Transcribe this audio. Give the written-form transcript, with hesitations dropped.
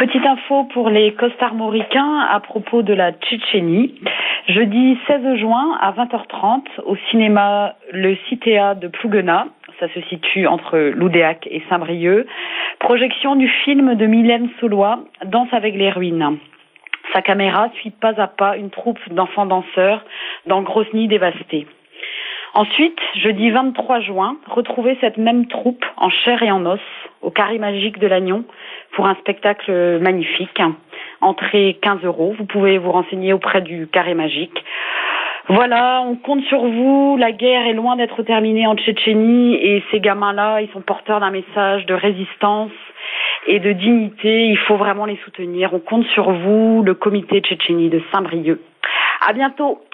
Petite info pour les costarmoricains à propos de la Tchétchénie. Jeudi 16 juin à 20h30 au cinéma Le Citéa de Plouguenat. Ça se situe entre Loudéac et Saint-Brieuc. Projection du film de Mylène Saulois, Danse avec les ruines. Sa caméra suit pas à pas une troupe d'enfants danseurs dans Grosny dévasté. Ensuite, jeudi 23 juin, retrouvez cette même troupe en chair et en os au Carré Magique de Lannion pour un spectacle magnifique. Entrée 15 €. Vous pouvez vous renseigner auprès du Carré Magique. Voilà, on compte sur vous. La guerre est loin d'être terminée en Tchétchénie et ces gamins-là, ils sont porteurs d'un message de résistance et de dignité. Il faut vraiment les soutenir. On compte sur vous, le comité Tchétchénie de Saint-Brieuc. À bientôt.